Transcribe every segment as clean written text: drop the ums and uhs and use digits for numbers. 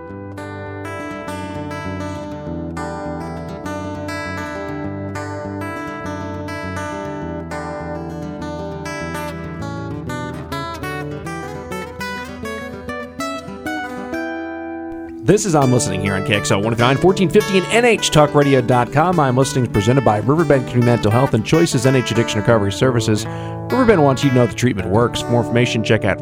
This is I'm Listening here on KXL 109, 1450 and NHTalkRadio.com. I'm Listening is presented by Riverbend Community Mental Health and Choices NH Addiction Recovery Services. Riverbend wants you to know the treatment works. For more information, check out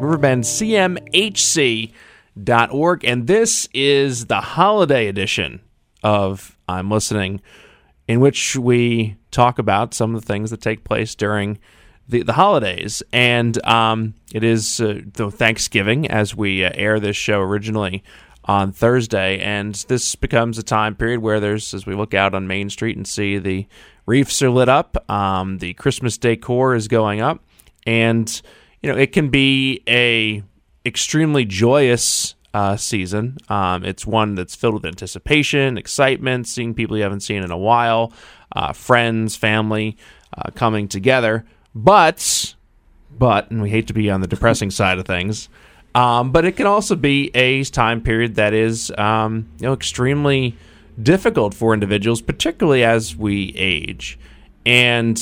riverbendcmhc.org. And this is the holiday edition of I'm Listening, in which we talk about some of the things that take place during the holidays. And it is Thanksgiving as we air this show originally on Thursday, and this becomes a time period where as we look out on Main Street and see the wreaths are lit up, the Christmas decor is going up, and it can be a extremely joyous season. It's one that's filled with anticipation, excitement, seeing people you haven't seen in a while, friends, family coming together. But, and we hate to be on the depressing side of things, but it can also be a time period that is, extremely difficult for individuals, particularly as we age. And,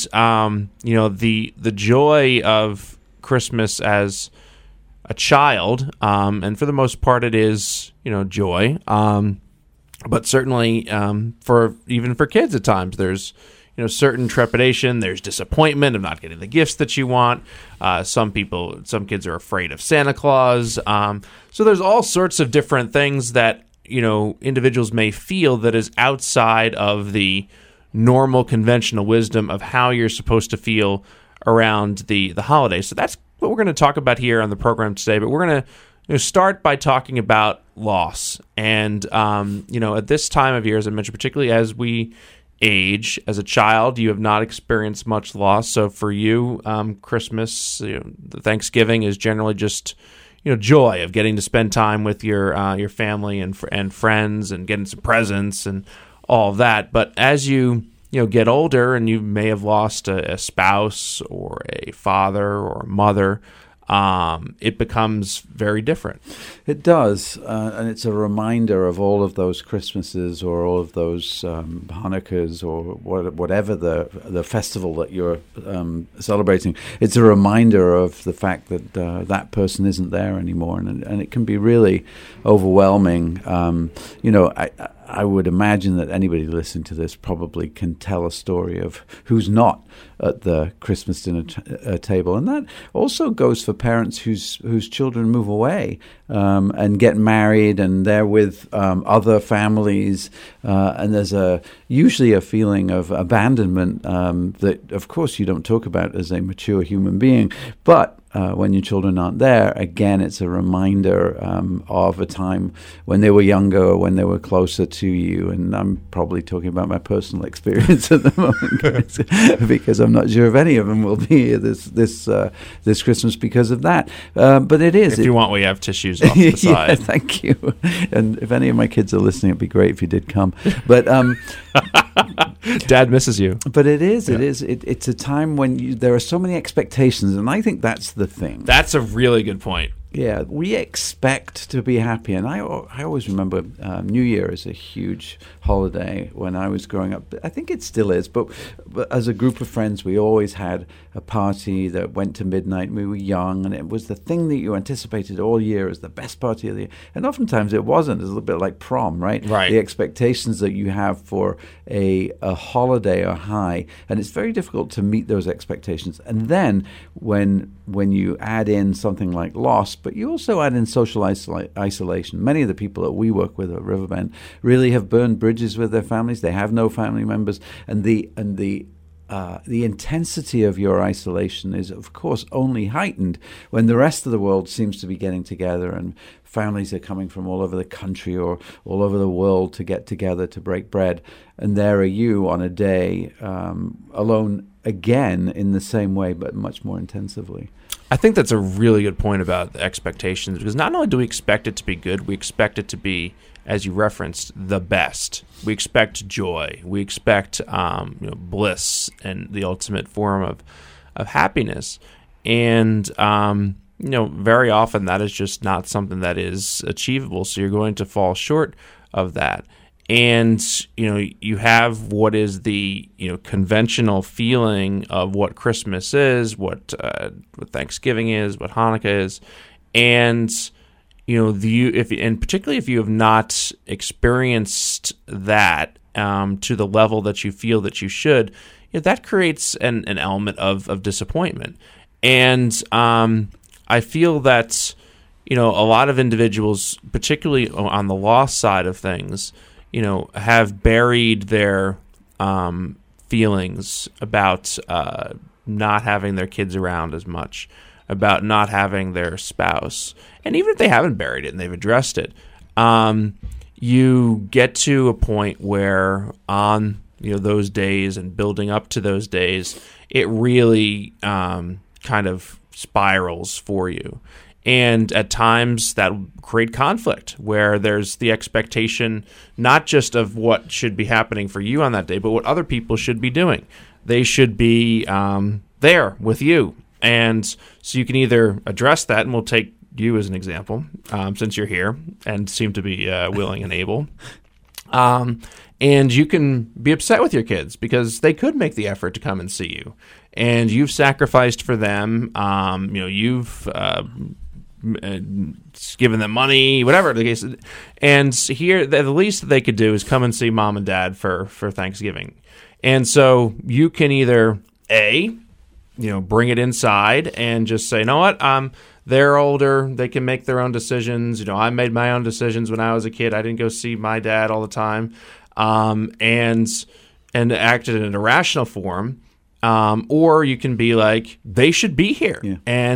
the joy of Christmas as a child, and for the most part it is, joy. But certainly for kids at times, there's certain trepidation. There's disappointment of not getting the gifts that you want. Some kids are afraid of Santa Claus. So there's all sorts of different things that, individuals may feel that is outside of the normal conventional wisdom of how you're supposed to feel around the holidays. So that's what we're going to talk about here on the program today. But we're going to start by talking about loss. And, at this time of year, as I mentioned, particularly as we age, as a child, you have not experienced much loss. So for you, Christmas, the Thanksgiving is generally just, joy of getting to spend time with your family and friends and getting some presents and all of that. But as you get older and you may have lost a spouse or a father or a mother, it becomes very different. It does, and it's a reminder of all of those Christmases or all of those Hanukkahs or whatever the festival that you're celebrating. It's a reminder of the fact that that person isn't there anymore, and it can be really overwhelming. I would imagine that anybody listening to this probably can tell a story of who's not at the Christmas dinner table. And that also goes for parents whose children move away and get married, and they're with other families. And there's usually a feeling of abandonment that, of course, you don't talk about as a mature human being. But when your children aren't there, again, it's a reminder of a time when they were younger, or when they were closer to you. And I'm probably talking about my personal experience at the moment, because I'm not sure if any of them will be here this Christmas because of that. But it is. If you want, we have tissues off the side. Yeah, thank you. And if any of my kids are listening, it'd be great if you did come. But Dad misses you. But it is. Yeah. It's a time when there are so many expectations, and I think that's the thing. That's a really good point. Yeah, we expect to be happy, and I always remember New Year as a huge holiday when I was growing up. I think it still is, but as a group of friends, we always had a party that went to midnight. We were young, and it was the thing that you anticipated all year as the best party of the year. And oftentimes it wasn't. It's a little bit like prom, right? Right. The expectations that you have for a holiday are high, and it's very difficult to meet those expectations. And then when you add in something like loss, but you also add in social isolation. Many of the people that we work with at Riverbend really have burned bridges with their families. They have no family members, and the intensity of your isolation is, of course, only heightened when the rest of the world seems to be getting together, and families are coming from all over the country or all over the world to get together to break bread. And there are you on a day alone again in the same way, but much more intensively. I think that's a really good point about the expectations, because not only do we expect it to be good, we expect it to be, as you referenced, the best. We expect joy. We expect bliss and the ultimate form of happiness. And very often that is just not something that is achievable. So you're going to fall short of that. And, you have what is the, conventional feeling of what Christmas is, what Thanksgiving is, what Hanukkah is. And, and particularly if you have not experienced that to the level that you feel that you should, that creates an element of disappointment. And I feel that, a lot of individuals, particularly on the loss side of things, have buried their feelings about not having their kids around as much, about not having their spouse. And even if they haven't buried it and they've addressed it, you get to a point where on those days and building up to those days, it really kind of spirals for you. And at times that will create conflict where there's the expectation not just of what should be happening for you on that day, but what other people should be doing. They should be there with you. And so you can either address that, and we'll take you as an example, since you're here and seem to be willing and able. And you can be upset with your kids because they could make the effort to come and see you. And you've sacrificed for them. You've given them money, whatever the case. And here, the least that they could do is come and see mom and dad for Thanksgiving. And so you can either, bring it inside and just say, you know what, they're older, they can make their own decisions. I made my own decisions when I was a kid. I didn't go see my dad all the time, and acted in an irrational form. Or you can be like, they should be here. Yeah.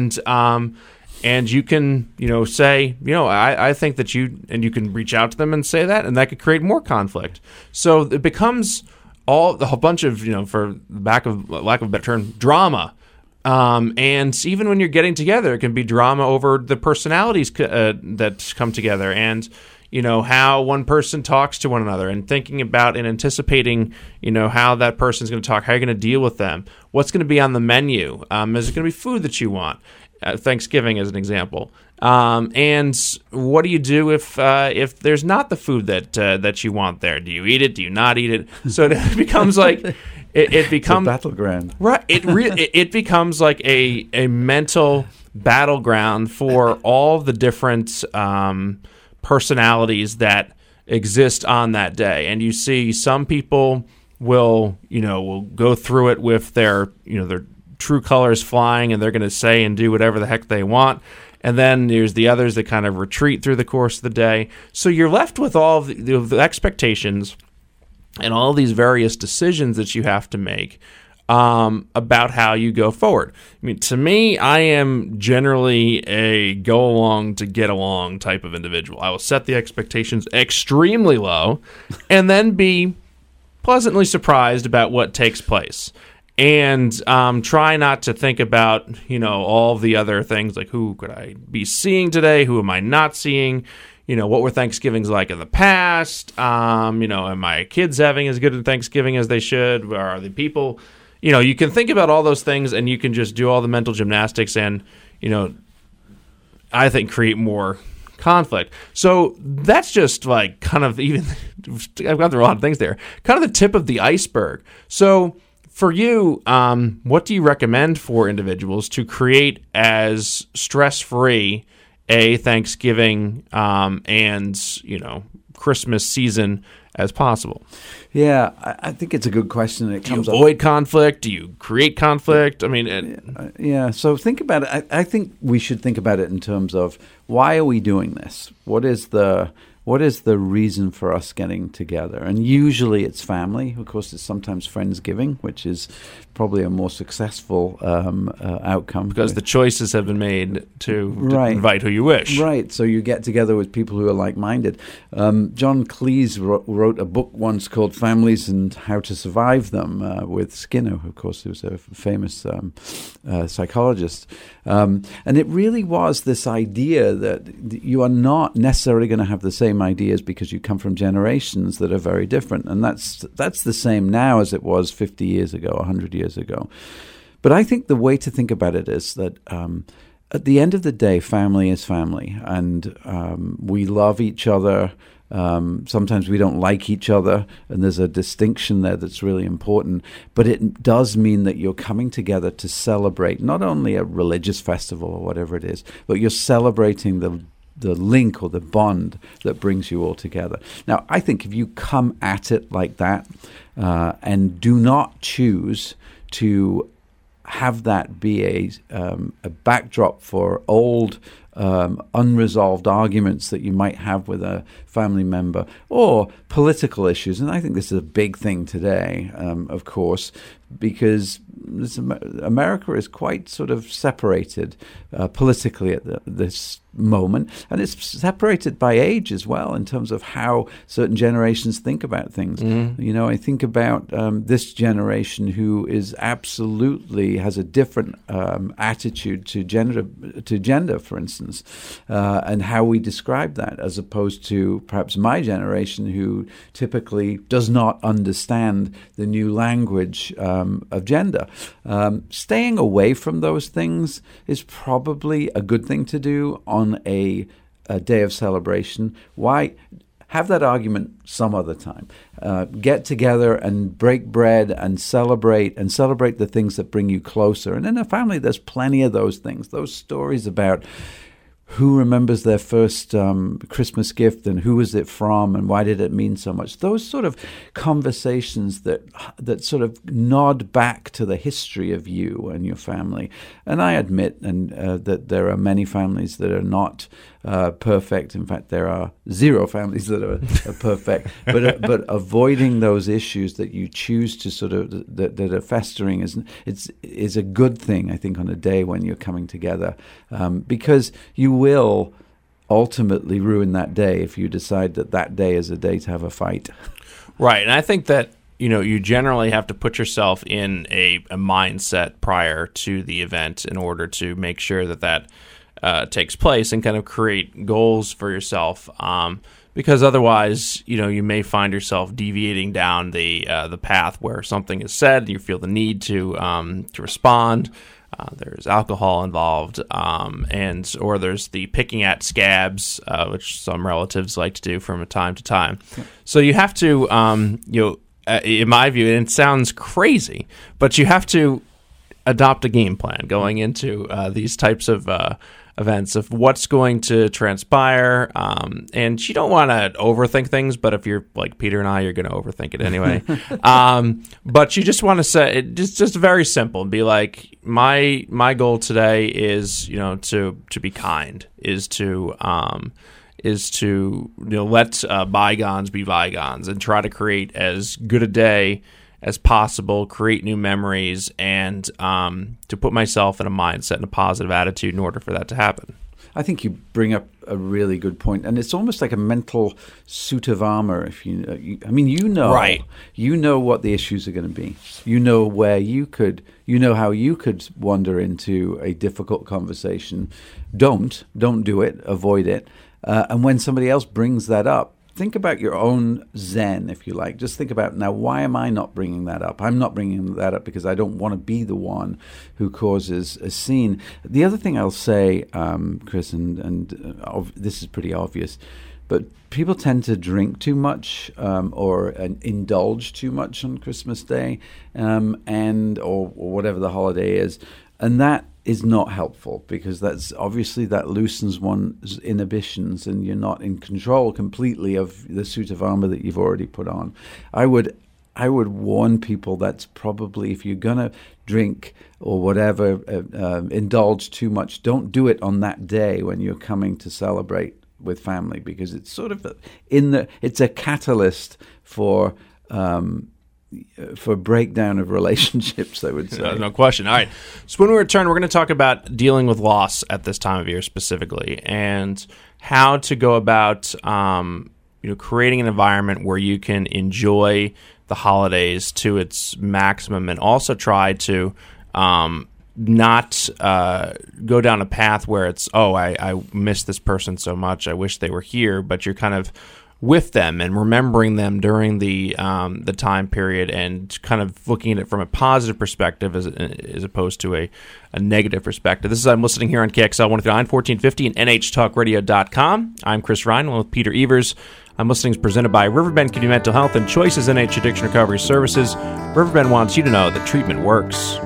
And you can, say, I think that you can reach out to them and say that, and that could create more conflict. So it becomes a whole bunch of, for lack of a better term, drama. And even when you're getting together, it can be drama over the personalities that come together, and how one person talks to one another, and thinking about and anticipating how that person's going to talk, how you're going to deal with them, what's going to be on the menu, is it going to be food that you want, Thanksgiving as an example, and what do you do if there's not the food that you want there? Do you eat it? Do you not eat it? So it becomes like it becomes a battleground, right? It becomes like a mental battleground for all the different personalities that exist on that day. And you see some people will go through it with their true colors flying, and they're going to say and do whatever the heck they want. And then there's the others that kind of retreat through the course of the day. So you're left with all of the expectations and all these various decisions that you have to make about how you go forward. I mean, to me, I am generally a go along to get along type of individual. I will set the expectations extremely low and then be pleasantly surprised about what takes place. And try not to think about, all the other things like who could I be seeing today? Who am I not seeing? What were Thanksgivings like in the past? Am my kids having as good a Thanksgiving as they should? Are the people... you can think about all those things, and you can just do all the mental gymnastics and, I think create more conflict. So that's just like kind of even... I've gone through a lot of things there. Kind of the tip of the iceberg. So... For you, what do you recommend for individuals to create as stress-free a Thanksgiving and Christmas season as possible? Yeah, I think it's a good question. Do you avoid conflict? Do you create conflict? I mean, yeah. So think about it. I think we should think about it in terms of why are we doing this? What is the reason for us getting together? And usually it's family. Of course, it's sometimes Friendsgiving, which is probably a more successful outcome. Because the choices have been made to invite who you wish. Right. So you get together with people who are like-minded. John Cleese wrote a book once called Families and How to Survive Them with Skinner, of course, who was a famous psychologist. And it really was this idea that you are not necessarily going to have the same ideas because you come from generations that are very different. And that's the same now as it was 50 years ago, 100 years ago. But I think the way to think about it is that at the end of the day, family is family, and we love each other. Sometimes we don't like each other, and there's a distinction there that's really important. But it does mean that you're coming together to celebrate not only a religious festival or whatever it is, but you're celebrating the link or the bond that brings you all together. Now, I think if you come at it like that and do not choose to have that be a backdrop for old unresolved arguments that you might have with a family member or political issues. And I think this is a big thing today, of course, because America is quite sort of separated politically at this moment, and it's separated by age as well in terms of how certain generations think about things. You know, I think about this generation who is absolutely has a different attitude to gender, for instance, and how we describe that, as opposed to perhaps my generation, who typically does not understand the new language of gender. Staying away from those things is probably a good thing to do on a day of celebration. Why have that argument some other time? Get together and break bread and celebrate the things that bring you closer. And in a family, there's plenty of those things. Those stories about who remembers their first Christmas gift and who was it from and why did it mean so much? Those sort of conversations that sort of nod back to the history of you and your family. And I admit that there are many families that are not perfect. In fact, there are zero families that are perfect. But avoiding those issues that you choose to sort of that are festering is a good thing, I think, on a day when you're coming together, because you will ultimately ruin that day if you decide that day is a day to have a fight. Right, and I think that you generally have to put yourself in a mindset prior to the event in order to make sure that takes place and kind of create goals for yourself, because otherwise, you may find yourself deviating down the path where something is said and you feel the need to respond. There's alcohol involved, or there's the picking at scabs, which some relatives like to do from time to time. Yeah. So you have to, in my view, and it sounds crazy, but you have to adopt a game plan going into these types of events of what's going to transpire, and you don't want to overthink things, but if you're like Peter and I, you're going to overthink it anyway. But you just want to say it's just very simple and be like, my goal today is to be kind, is to let bygones be bygones and try to create as good a day as possible, create new memories, and to put myself in a mindset and a positive attitude in order for that to happen. I think you bring up a really good point, and it's almost like a mental suit of armor. If right. You know what the issues are going to be. You know how you could wander into a difficult conversation. Don't do it. Avoid it. And when somebody else brings that up, think about your own zen, if you like. Just think about, now, why am I not bringing that up? I'm not bringing that up because I don't want to be the one who causes a scene. The other thing I'll say, Chris, and this is pretty obvious, but people tend to drink too much or indulge too much on Christmas Day or whatever the holiday is. And that is not helpful, because that loosens one's inhibitions and you're not in control completely of the suit of armor that you've already put on. I would warn people that's probably, if you're going to drink or whatever, indulge too much, don't do it on that day when you're coming to celebrate with family, because it's sort of it's a catalyst for breakdown of relationships, I would say. No question. All right. So when we return, we're going to talk about dealing with loss at this time of year specifically, and how to go about creating an environment where you can enjoy the holidays to its maximum, and also try to not go down a path where it's, I miss this person so much, I wish they were here, but you're kind of with them and remembering them during the time period, and kind of looking at it from a positive perspective as opposed to a negative perspective. This is I'm Listening here on KXL 139, 1450 and NHTalkRadio.com. I'm Chris Ryan with Peter Evers. I'm Listening is presented by Riverbend Community Mental Health and Choices NH Addiction Recovery Services. Riverbend wants you to know that treatment works.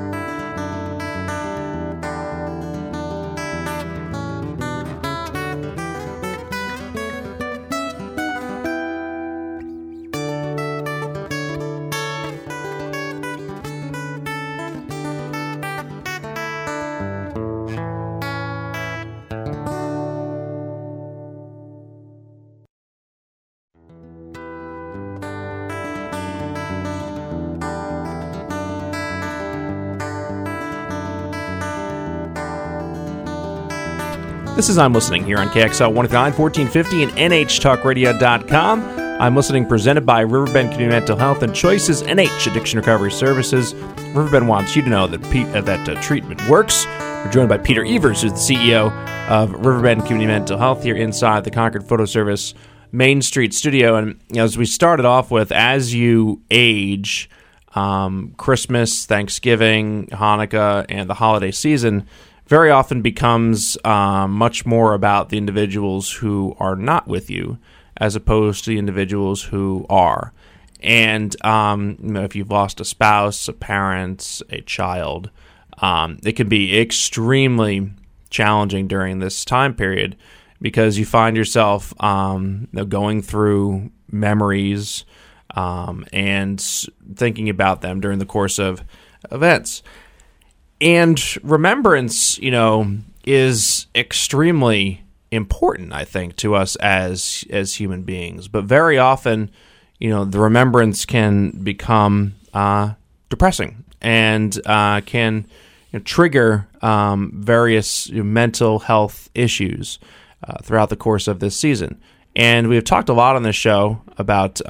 This is I'm Listening here on KXL 139, 1450 and NHTalkRadio.com. I'm Listening presented by Riverbend Community Mental Health and Choices NH Addiction Recovery Services. Riverbend wants you to know that treatment works. We're joined by Peter Evers, who's the CEO of Riverbend Community Mental Health here inside the Concord Photo Service Main Street studio. And as we started off with, as you age, Christmas, Thanksgiving, Hanukkah, and the holiday season very often becomes much more about the individuals who are not with you as opposed to the individuals who are. And if you've lost a spouse, a parent, a child, it can be extremely challenging during this time period because you find yourself going through memories and thinking about them during the course of events. And remembrance, is extremely important, I think, to us as human beings. But very often, the remembrance can become depressing and can trigger various mental health issues throughout the course of this season. And we've talked a lot on this show about,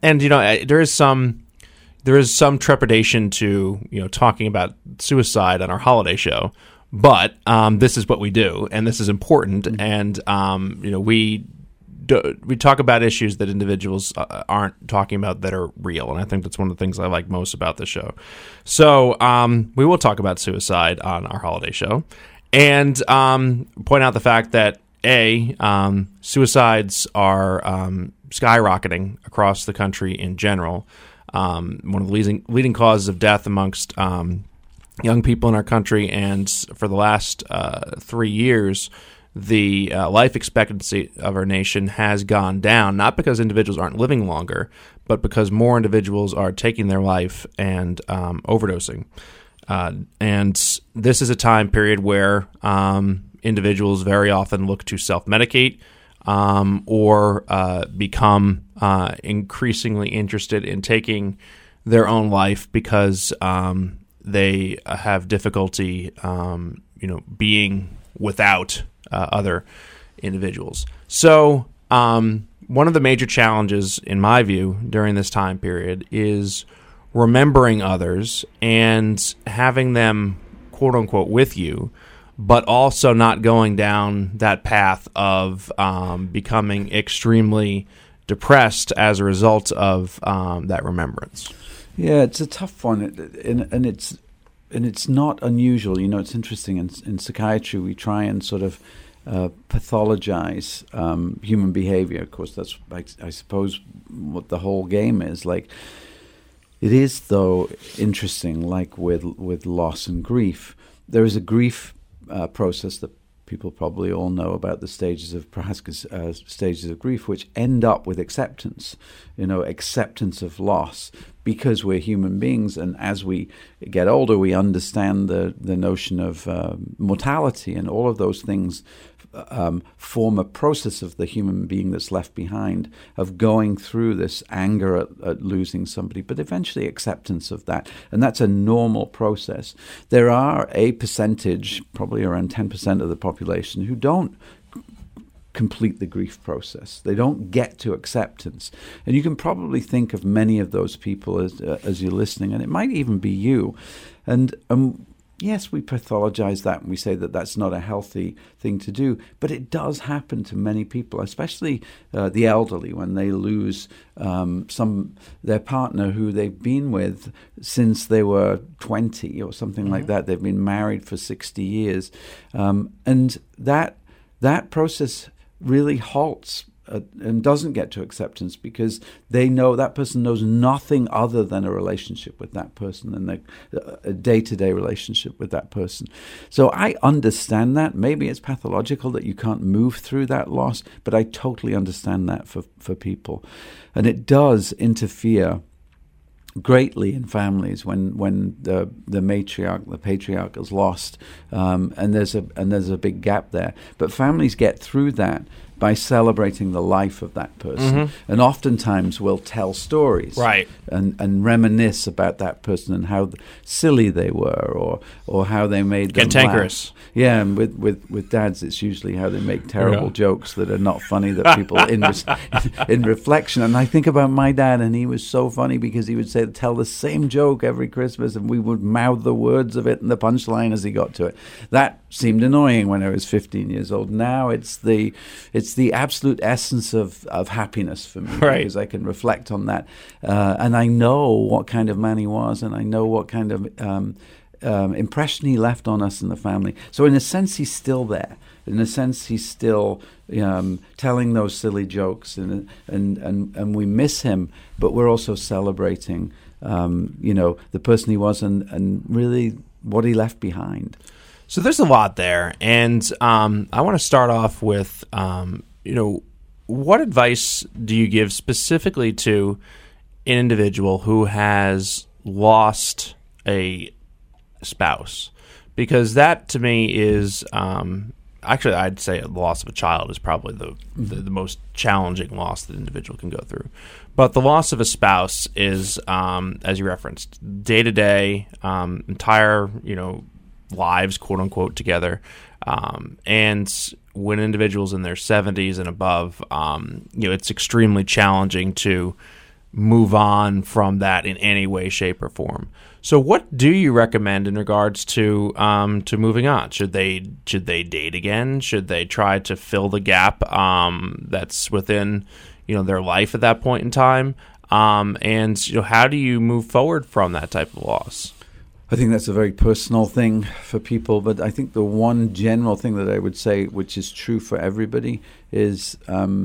there is some trepidation to talking about suicide on our holiday show, but this is what we do, and this is important. And we talk about issues that individuals aren't talking about that are real, and I think that's one of the things I like most about the show. So we will talk about suicide on our holiday show, and point out the fact that suicides are skyrocketing across the country in general. One of the leading causes of death amongst young people in our country, and for the last 3 years, the life expectancy of our nation has gone down, not because individuals aren't living longer, but because more individuals are taking their life and overdosing. And this is a time period where individuals very often look to self-medicate or become increasingly interested in taking their own life because they have difficulty, being without other individuals. So one of the major challenges, in my view, during this time period is remembering others and having them, quote unquote, with you, but also not going down that path of becoming extremely depressed as a result of that remembrance. Yeah, it's a tough one, and it's not unusual. It's interesting. In psychiatry, we try and sort of pathologize human behavior. Of course, that's, I suppose, what the whole game is. Like, it is, though, interesting. Like with loss and grief, there is a grief process that people probably all know about, the stages of stages of grief, which end up with acceptance, acceptance of loss, because we're human beings, and as we get older, we understand the notion of mortality, and all of those things form a process of the human being that's left behind, of going through this anger at losing somebody, but eventually acceptance of that. And that's a normal process. There are a percentage, probably around 10% of the population, who don't complete the grief process. They don't get to acceptance. And you can probably think of many of those people as you're listening, and it might even be you. And yes, we pathologize that and we say that that's not a healthy thing to do, but it does happen to many people, especially the elderly, when they lose their partner who they've been with since they were 20 or something like that. They've been married for 60 years, and that process really halts and doesn't get to acceptance, because they know that person knows nothing other than a relationship with that person and a day-to-day relationship with that person. So I understand that. Maybe it's pathological that you can't move through that loss, but I totally understand that for people. And it does interfere greatly in families when the matriarch, the patriarch is lost, and there's a big gap there. But families get through that by celebrating the life of that person, and oftentimes we'll tell stories, right, and reminisce about that person and how silly they were, or how they made them cantankerous. laugh. Yeah, and with dads, it's usually how they make terrible jokes that are not funny, that people in reflection. And I think about my dad, and he was so funny because he would tell the same joke every Christmas, and we would mouth the words of it and the punchline as he got to it. That seemed annoying when I was 15 years old. Now it's the absolute essence of happiness for me, right, because I can reflect on that, and I know what kind of man he was, and I know what kind of impression he left on us and the family. So in a sense, he's still there. In a sense, he's still telling those silly jokes, and we miss him, but we're also celebrating, the person he was and really what he left behind. So there's a lot there, and I want to start off with, what advice do you give specifically to an individual who has lost a spouse? Because that, to me, is actually, I'd say the loss of a child is probably the most challenging loss that an individual can go through. But the loss of a spouse is, as you referenced, day-to-day, entire, lives, quote unquote, together, and when individuals in their 70s and above, it's extremely challenging to move on from that in any way, shape, or form. So, what do you recommend in regards to moving on? Should they date again? Should they try to fill the gap that's within their life at that point in time? And how do you move forward from that type of loss? I think that's a very personal thing for people, but I think the one general thing that I would say, which is true for everybody, is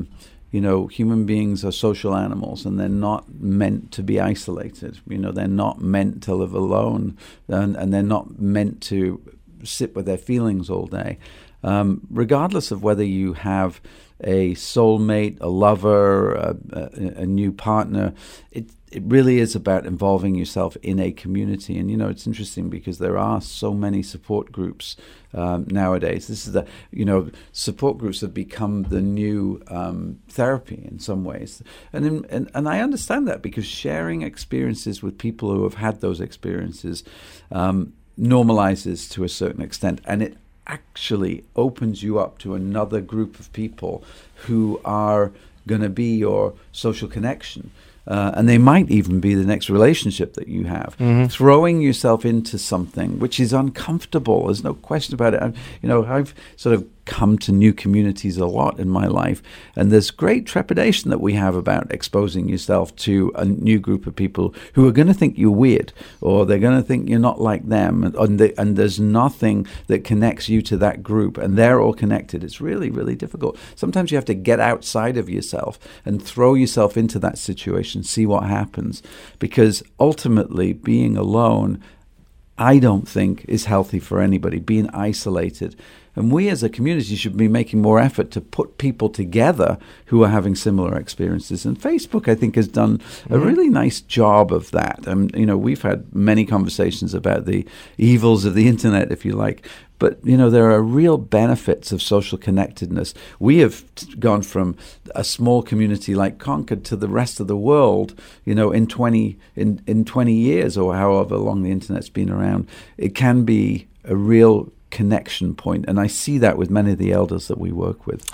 human beings are social animals, and they're not meant to be isolated. They're not meant to live alone, and they're not meant to sit with their feelings all day. Regardless of whether you have a soulmate, a lover, a new partner, it really is about involving yourself in a community. And, it's interesting because there are so many support groups nowadays. This is support groups have become the new therapy in some ways. And I understand that, because sharing experiences with people who have had those experiences normalizes to a certain extent. And it actually opens you up to another group of people who are going to be your social connection. And they might even be the next relationship that you have. Throwing yourself into something which is uncomfortable, there's no question about it. I've sort of come to new communities a lot in my life, and there's great trepidation that we have about exposing yourself to a new group of people who are going to think you're weird, or they're going to think you're not like them, and there's nothing that connects you to that group, and they're all connected. It's really, really difficult. Sometimes you have to get outside of yourself and throw yourself into that situation, see what happens, because ultimately being alone, I don't think, is healthy for anybody, being isolated. And we as a community should be making more effort to put people together who are having similar experiences. And Facebook, I think, has done a really nice job of that. We've had many conversations about the evils of the internet, if you like. But, there are real benefits of social connectedness. We have gone from a small community like Concord to the rest of the world, in 20 years, or however long the internet's been around. It can be a real connection point, and I see that with many of the elders that we work with.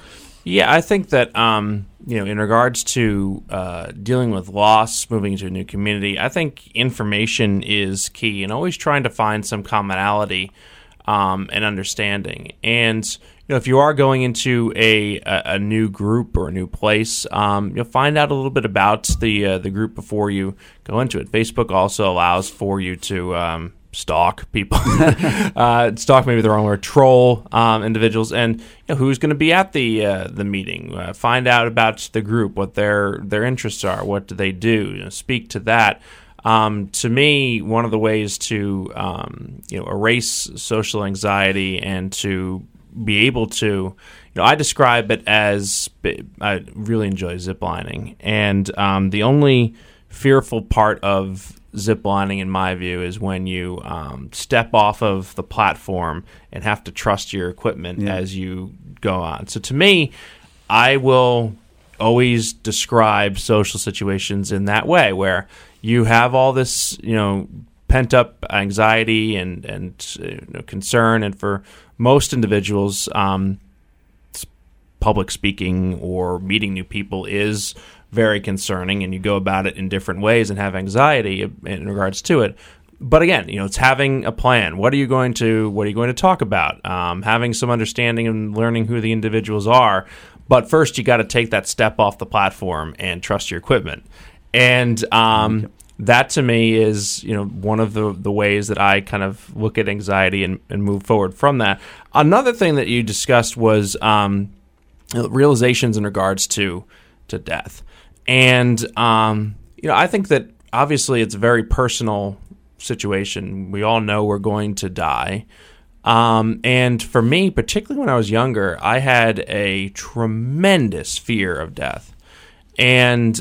Yeah, I think that in regards to dealing with loss, moving into a new community, I think information is key, and always trying to find some commonality and understanding. And if you are going into a new group or a new place, you'll find out a little bit about the group before you go into it. Facebook also allows for you to stalk people, stalk maybe the wrong word, troll individuals, and who's going to be at the meeting. Find out about the group, what their interests are, what do they do. Speak to that. To me, one of the ways to erase social anxiety and to be able to, I describe it as I really enjoy ziplining, and the only fearful part of ziplining, in my view, is when you step off of the platform and have to trust your equipment as you go on. So to me, I will always describe social situations in that way, where you have all this, pent up anxiety and concern, and for most individuals, public speaking or meeting new people is very concerning, and you go about it in different ways and have anxiety in regards to it. But again, it's having a plan. What are you going to talk about? Having some understanding and learning who the individuals are. But first, you got to take that step off the platform and trust your equipment. And that to me is one of the ways that I kind of look at anxiety and move forward from that. Another thing that you discussed was realizations in regards to death. And I think that obviously it's a very personal situation. We all know we're going to die. And for me, particularly when I was younger, I had a tremendous fear of death. And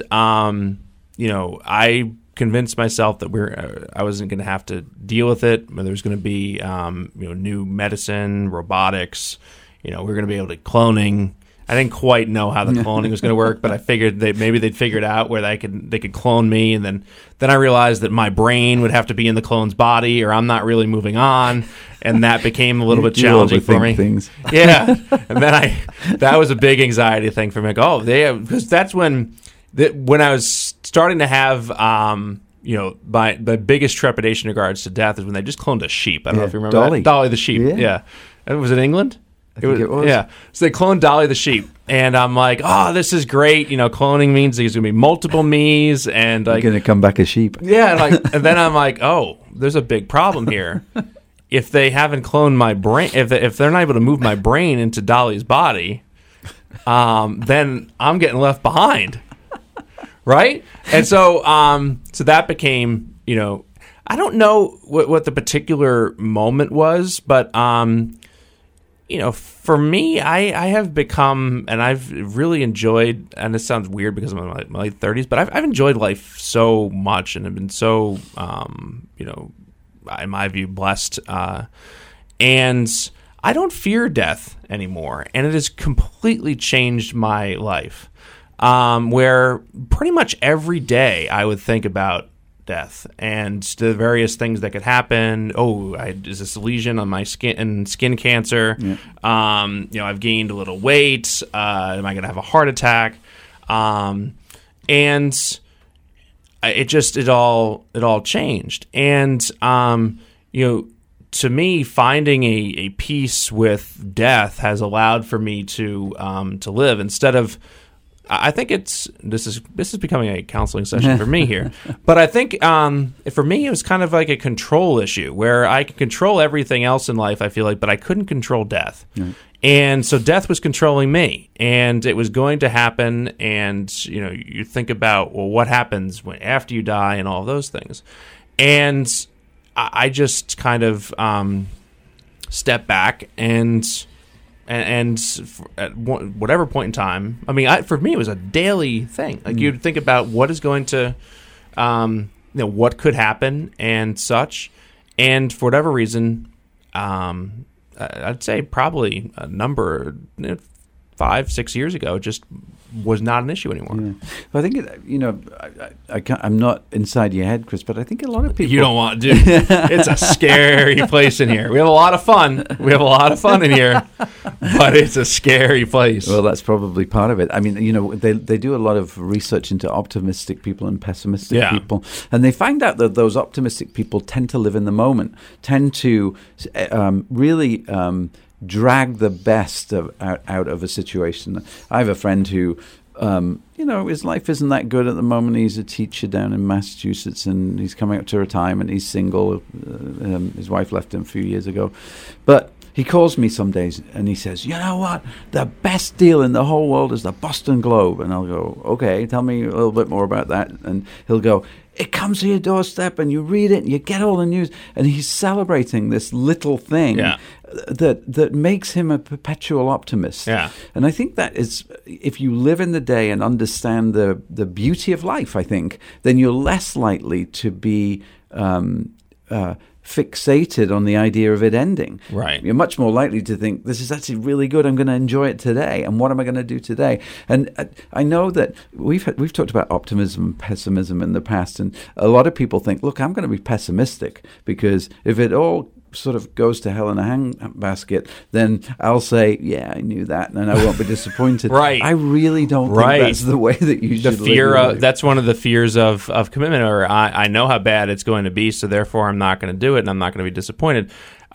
I convinced myself that I wasn't going to have to deal with it. There was going to be new medicine, robotics. We're going to be able to cloning. I didn't quite know how the cloning was going to work, but I figured maybe they'd figure it out where they could clone me, and then I realized that my brain would have to be in the clone's body, or I'm not really moving on, and that became a little bit challenging for me. Things. Yeah, and then that was a big anxiety thing for me. Because that's when I was starting to have the biggest trepidation in regards to death is when they just cloned a sheep. I don't know if you remember that. Dolly the sheep. Yeah. Was it England? I think it was. Yeah. So they cloned Dolly the sheep. And I'm like, this is great. Cloning means there's going to be multiple me's. And you're going to come back a sheep. Yeah. And then I'm like, there's a big problem here. If they haven't cloned my brain, if they're not able to move my brain into Dolly's body, then I'm getting left behind. Right? And so that became, I don't know what the particular moment was, but for me, I have become, and I've really enjoyed, and this sounds weird because I'm in my late 30s, but I've enjoyed life so much and have been so, in my view, blessed. And I don't fear death anymore, and it has completely changed my life, where pretty much every day I would think about death and the various things that could happen. Is this a lesion on my skin cancer? Yeah. I've gained a little weight. Am I going to have a heart attack? And it all changed. And to me, finding a peace with death has allowed for me to live instead of. I think this is becoming a counseling session for me here, but I think for me it was kind of like a control issue where I could control everything else in life. I feel like, but I couldn't control death, and so death was controlling me, and it was going to happen. And you think about what happens after you die and all of those things, and I just kind of step back and at whatever point in time, for me, it was a daily thing. Like you'd think about what is going to, what could happen and such. And for whatever reason, I'd say probably a number, 5-6 years ago, just was not an issue anymore. Yeah. Well, I think I'm not inside your head, Chris, but I think a lot of people. You don't want, dude. It's a scary place in here. We have a lot of fun. We have a lot of fun in here, but it's a scary place. Well, that's probably part of it. I mean, they do a lot of research into optimistic people and pessimistic people, and they find out that those optimistic people tend to live in the moment, tend to really drag the best out of a situation. I have a friend who, his life isn't that good at the moment. He's a teacher down in Massachusetts, and he's coming up to retirement. He's single. His wife left him a few years ago. But he calls me some days, and he says, you know what? The best deal in the whole world is the Boston Globe. And I'll go, okay, tell me a little bit more about that. And he'll go, it comes to your doorstep, and you read it, and you get all the news. And he's celebrating this little thing that makes him a perpetual optimist. Yeah. And I think that is, if you live in the day and understand the beauty of life, I think, then you're less likely to be fixated on the idea of it ending. Right. You're much more likely to think, this is actually really good, I'm going to enjoy it today, and what am I going to do today? And I know that we've talked about optimism and pessimism in the past, and a lot of people think, look, I'm going to be pessimistic, because if it all sort of goes to hell in a handbasket, then I'll say, yeah, I knew that, and I won't be disappointed. Right. I really don't think that's the way that you should live. That's one of the fears of commitment, or I know how bad it's going to be, so therefore I'm not going to do it, and I'm not going to be disappointed.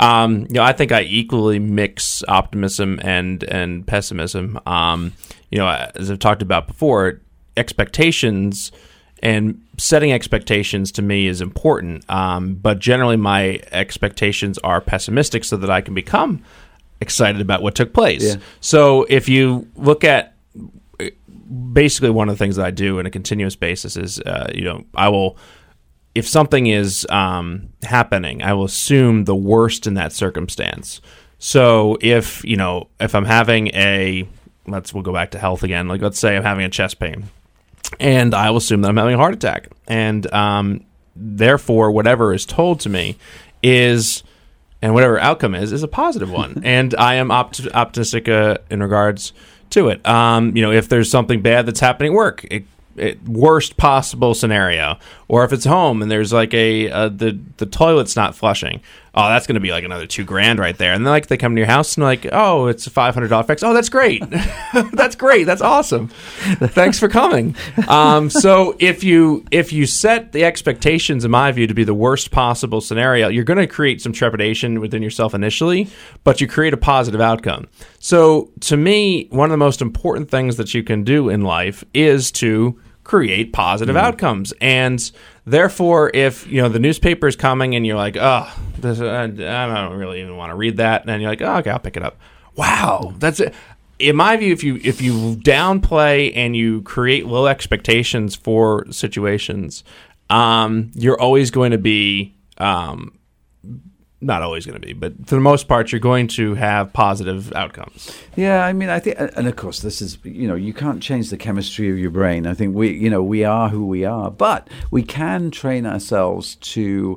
I think I equally mix optimism and pessimism. As I've talked about before, expectations and setting expectations to me is important, but generally my expectations are pessimistic so that I can become excited about what took place. Yeah. So if you look at basically one of the things that I do on a continuous basis is, I will, if something is happening, I will assume the worst in that circumstance. So if I'm having we'll go back to health again. Like, let's say I'm having a chest pain, and I will assume that I'm having a heart attack. And therefore, whatever is told to me is, and whatever outcome is a positive one. And I am optimistic in regards to it. If there's something bad that's happening at work, worst possible scenario, or if it's home and there's like the toilet's not flushing, that's going to be like another $2,000 right there. And then they come to your house and like, oh, it's a $500 fix. Oh, that's great. That's great. That's awesome. Thanks for coming. So if you set the expectations, in my view, to be the worst possible scenario, you're going to create some trepidation within yourself initially, but you create a positive outcome. So to me, one of the most important things that you can do in life is to create positive outcomes. And therefore, if the newspaper is coming and you're like, I don't really even want to read that, and then you're like, oh, okay, I'll pick it up. Wow, that's it. In my view, if you downplay and you create low expectations for situations, you're always going to be not always going to be, but for the most part, you're going to have positive outcomes. Yeah, I mean, I think, and of course, this is, you can't change the chemistry of your brain. I think we are who we are, but we can train ourselves to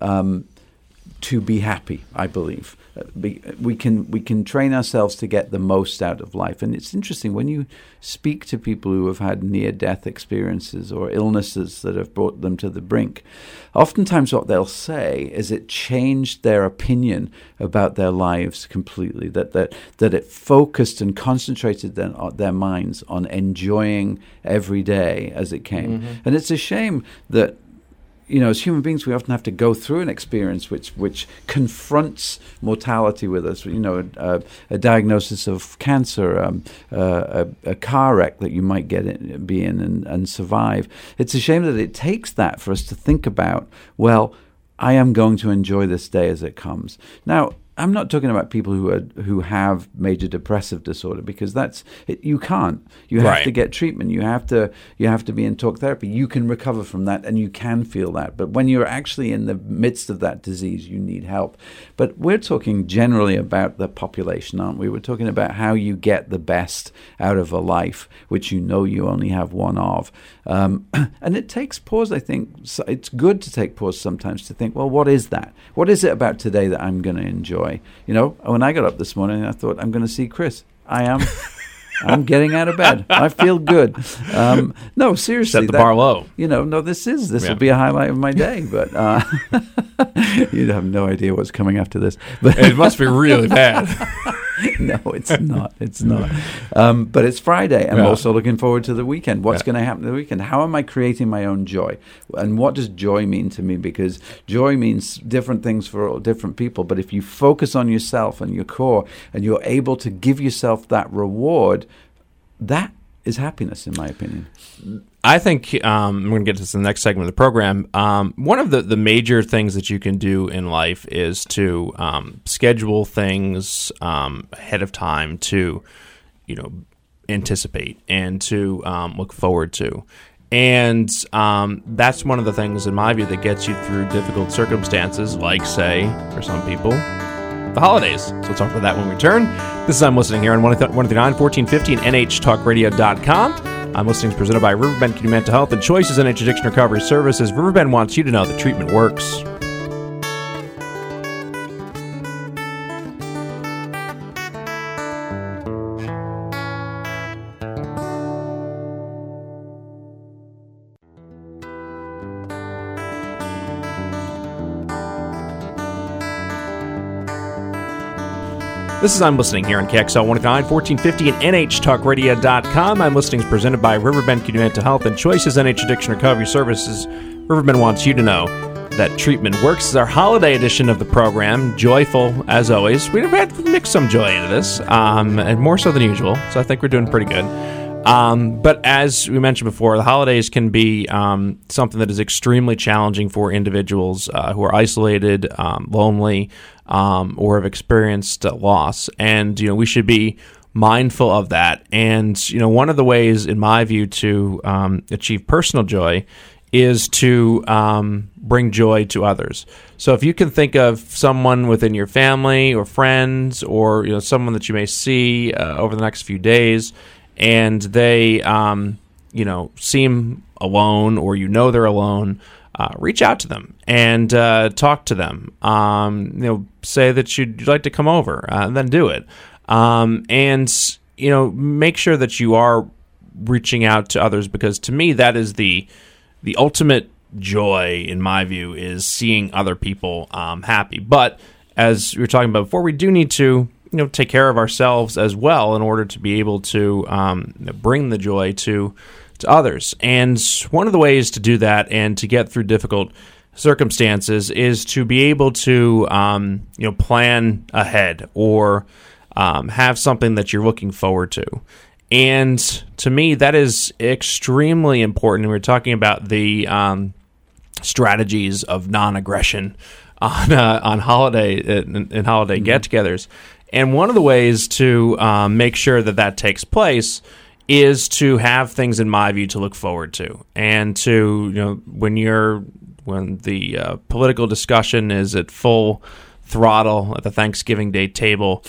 be happy, I believe. We can train ourselves to get the most out of life. And it's interesting, when you speak to people who have had near-death experiences or illnesses that have brought them to the brink, oftentimes what they'll say is it changed their opinion about their lives completely, that it focused and concentrated their minds on enjoying every day as it came. Mm-hmm. And it's a shame that as human beings, we often have to go through an experience which confronts mortality with us. A diagnosis of cancer, a car wreck that you might be in and survive. It's a shame that it takes that for us to think about, well, I am going to enjoy this day as it comes. Now, I'm not talking about people who have major depressive disorder, because you can't. You have to get treatment. You have to be in talk therapy. You can recover from that, and you can feel that. But when you're actually in the midst of that disease, you need help. But we're talking generally about the population, aren't we? We're talking about how you get the best out of a life, which you only have one of. And it takes pause, I think. So it's good to take pause sometimes to think, well, what is that? What is it about today that I'm going to enjoy? When I got up this morning, I thought, I'm going to see Chris. I am. I'm getting out of bed. I feel good. No, seriously. Set the bar low. No, this will be a highlight of my day, but you'd have no idea what's coming after this. But it must be really bad. No, it's not. It's not. But it's Friday. I'm also looking forward to the weekend. What's going to happen the weekend? How am I creating my own joy? And what does joy mean to me? Because joy means different things for all different people. But if you focus on yourself and your core, and you're able to give yourself that reward, that is happiness, in my opinion. I think I'm going to get to the next segment of the program. One of the major things that you can do in life is to schedule things ahead of time to, anticipate and to look forward to. And that's one of the things, in my view, that gets you through difficult circumstances, like, say, for some people, the holidays. So we'll talk about that when we return. This is I'm Listening here on 139, 1450 and NHTalkRadio.com. I'm Listening is presented by Riverbend Community Mental Health and Choices in Addiction Recovery Services. Riverbend wants you to know that treatment works. This is I'm Listening here on KXL 109, 1450 and NHTalkRadio.com. I'm Listening is presented by Riverbend Community Mental Health and Choices NH Addiction Recovery Services. Riverbend wants you to know that treatment works. This is our holiday edition of the program, joyful as always. We've had to mix some joy into this, and more so than usual, so I think we're doing pretty good. But as we mentioned before, the holidays can be something that is extremely challenging for individuals who are isolated, lonely, or have experienced loss. And, we should be mindful of that. And, one of the ways, in my view, to achieve personal joy is to bring joy to others. So if you can think of someone within your family or friends or, someone that you may see over the next few days, and they, seem alone or they're alone, reach out to them and talk to them. Say that you'd like to come over, and then do it. And make sure that you are reaching out to others, because to me that is the ultimate joy, in my view, is seeing other people happy. But as we were talking about before, we do need to take care of ourselves as well in order to be able to bring the joy to others. And one of the ways to do that and to get through difficult circumstances is to be able to plan ahead or have something that you're looking forward to. And to me, that is extremely important. We're talking about the strategies of non-aggression on holiday in holiday get-togethers. And one of the ways to make sure that takes place is to have things, in my view, to look forward to, and to when the political discussion is at full throttle at the Thanksgiving Day table,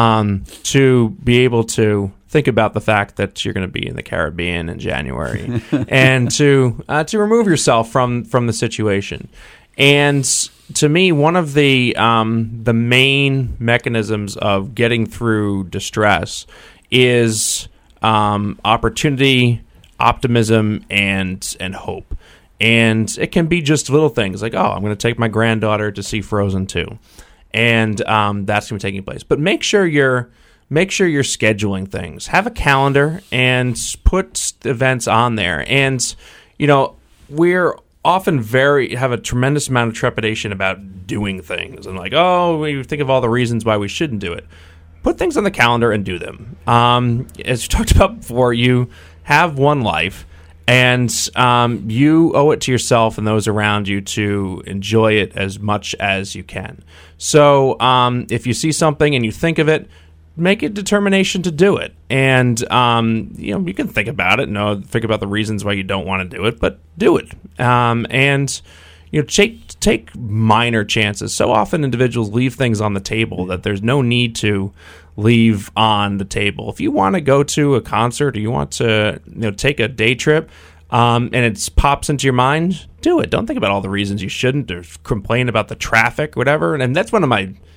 to be able to think about the fact that you're going to be in the Caribbean in January, and to remove yourself from the situation. And to me, one of the main mechanisms of getting through distress is opportunity, optimism, and hope. And it can be just little things like, I'm going to take my granddaughter to see Frozen 2, and that's going to be taking place. But make sure you're scheduling things. Have a calendar and put events on there. And we're often have a tremendous amount of trepidation about doing things, and we think of all the reasons why we shouldn't do it. Put things on the calendar and do them. As we talked about before, you have one life, and you owe it to yourself and those around you to enjoy it as much as you can. So if you see something and you think of it, make a determination to do it. And you can think about it, think about the reasons why you don't want to do it, but do it. And take minor chances. So often individuals leave things on the table that there's no need to leave on the table. If you want to go to a concert, or you want to take a day trip, and it pops into your mind, do it. Don't think about all the reasons you shouldn't, or complain about the traffic, whatever. And that's one of my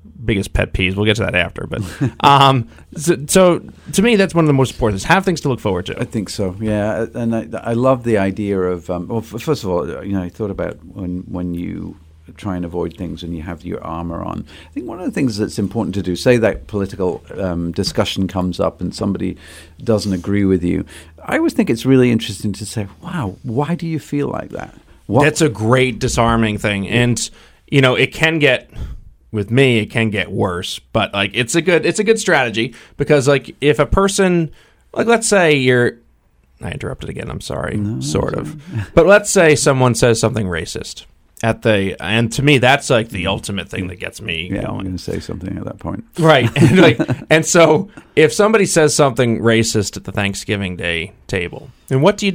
biggest pet peeves. We'll get to that after. But so to me, that's one of the most important things. Have things to look forward to. I think so, yeah. And I love the idea of, well, first of all, I thought about when you try and avoid things and you have your armor on. I think one of the things that's important to do, say that political discussion comes up and somebody doesn't agree with you, I always think it's really interesting to say, wow, why do you feel like that? That's a great disarming thing. And, it can get... With me, it can get worse, but like it's a good strategy because like if a person, like let's say I interrupted again. I'm sorry, sort of, but let's say someone says something racist and to me that's like the ultimate thing that gets me going. I'm going to say something at that point, right? And so if somebody says something racist at the Thanksgiving Day table, then what do?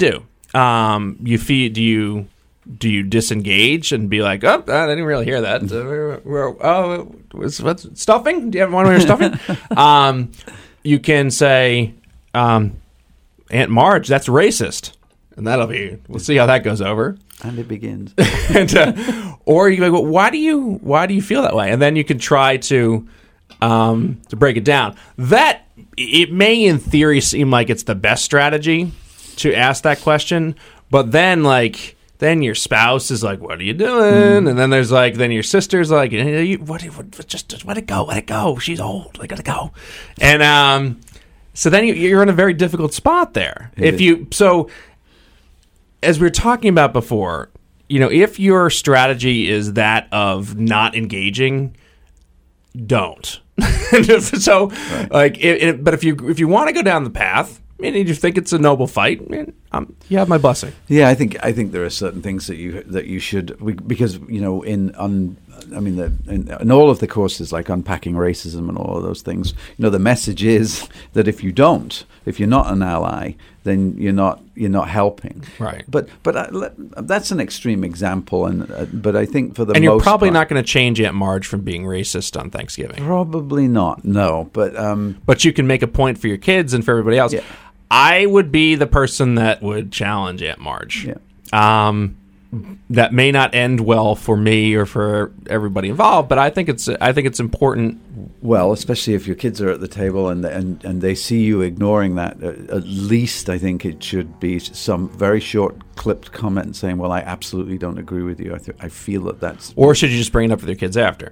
Do you disengage and be like, oh, I didn't really hear that. What's stuffing? Do you want to hear stuffing? You can say, Aunt Marge, that's racist. And we'll see how that goes over. And it begins. Or you can be like, well, why do you feel that way? And then you can try to break it down. That, it may in theory seem like it's the best strategy to ask that question, but then then your spouse is like, "What are you doing?" And then there's then your sister's like, "Just let it go. She's old. I gotta go." And so then you're in a very difficult spot there. So as we were talking about before, if your strategy is that of not engaging, don't. So right. But if you want to go down the path. And you think it's a noble fight, you have my blessing. Yeah, I think there are certain things that you should, because in all of the courses like Unpacking Racism and all of those things, the message is that if you're not an ally, then you're not helping. Right. But that's an extreme example, but I think for the most part, and you're probably not going to change Aunt Marge from being racist on Thanksgiving. Probably not. No, but you can make a point for your kids and for everybody else. Yeah. I would be the person that would challenge Aunt Marge. Yeah. That may not end well for me or for everybody involved, but I think it's important. Well, especially if your kids are at the table and they see you ignoring that, at least I think it should be some very short clipped comment saying, "Well, I absolutely don't agree with you. I feel that's." Or should you just bring it up with your kids after?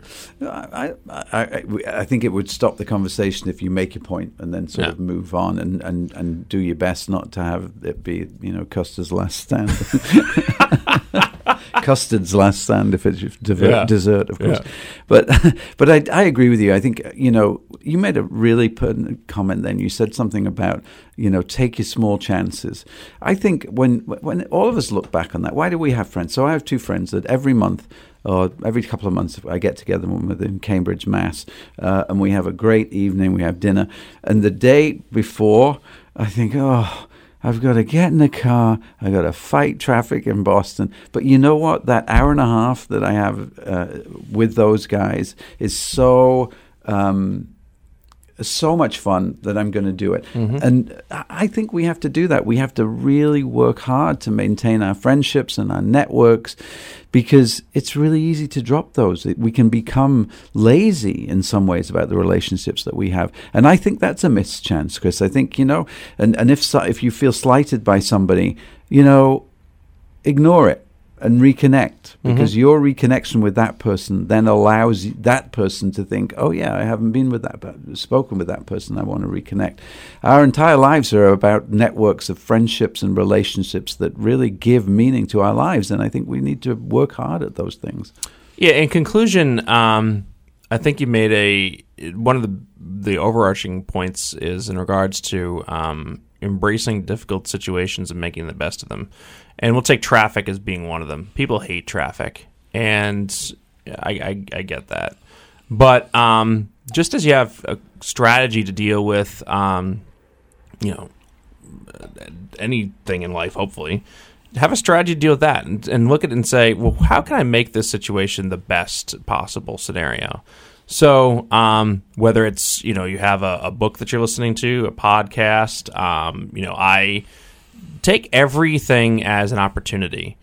I think it would stop the conversation if you make your point and then sort of move on and do your best not to have it be Custer's last stand. Custard's last stand if it's dessert, of course. Yeah. But I agree with you. I think you made a really pertinent comment. Then you said something about take your small chances. I think when all of us look back on that, why do we have friends? So I have two friends that every month or every couple of months I get together in Cambridge, Mass, and we have a great evening. We have dinner, and the day before I think, I've got to get in the car. I've got to fight traffic in Boston. But you know what? That hour and a half that I have with those guys is so much fun that I'm going to do it. Mm-hmm. And I think we have to do that. We have to really work hard to maintain our friendships and our networks, because it's really easy to drop those. We can become lazy in some ways about the relationships that we have. And I think that's a missed chance, Chris. I think, and if you feel slighted by somebody, ignore it and reconnect, because your reconnection with that person then allows that person to think, oh yeah, I haven't been with spoken with that person, I want to reconnect. Our entire lives are about networks of friendships and relationships that really give meaning to our lives, and I think we need to work hard at those things. Yeah, in conclusion, I think you made one of the overarching points is in regards to embracing difficult situations and making the best of them. And we'll take traffic as being one of them. People hate traffic, and I get that. But just as you have a strategy to deal with, anything in life, hopefully, have a strategy to deal with that and look at it and say, well, how can I make this situation the best possible scenario? So whether it's, you have a book that you're listening to, a podcast, I take everything as an opportunity.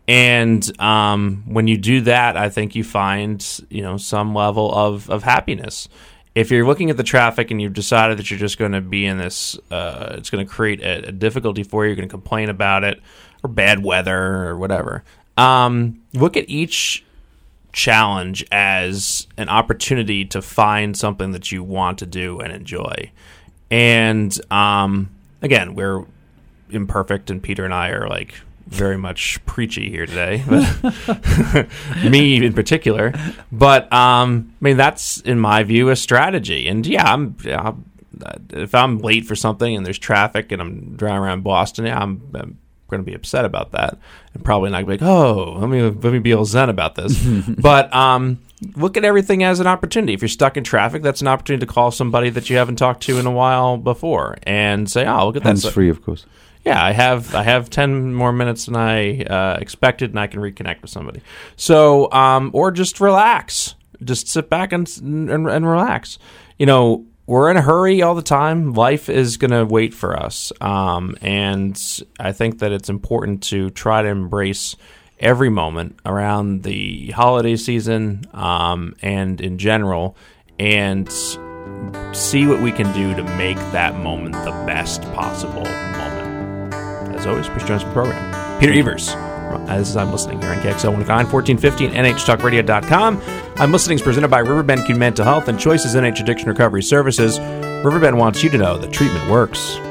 And when you do that, I think you find, some level of happiness. If you're looking at the traffic and you've decided that you're just going to be in this, it's going to create a difficulty for you, you're going to complain about it, or bad weather or whatever. Look at each challenge as an opportunity to find something that you want to do and enjoy. And again, we're imperfect, and Peter and I are like very much preachy here today, but me in particular. But that's in my view a strategy. And if I'm late for something and there's traffic and I'm driving around Boston, I'm going to be upset about that, and probably not be like, let me be all zen about this. But look at everything as an opportunity. If you're stuck in traffic, that's an opportunity to call somebody that you haven't talked to in a while before and say, look at that. Hands-free, of course. Yeah, I have 10 more minutes than I expected, and I can reconnect with somebody. So, or just relax. Just sit back and relax. We're in a hurry all the time. Life is going to wait for us. And I think that it's important to try to embrace every moment around the holiday season and in general, and see what we can do to make that moment the best possible moment. As always, Chris Jones for the program. Peter Evers, as I'm listening here on KXL 1450 and NHTalkRadio.com. I'm Listening is presented by Riverbend Community Mental Health and Choices NH Addiction Recovery Services. Riverbend wants you to know that treatment works.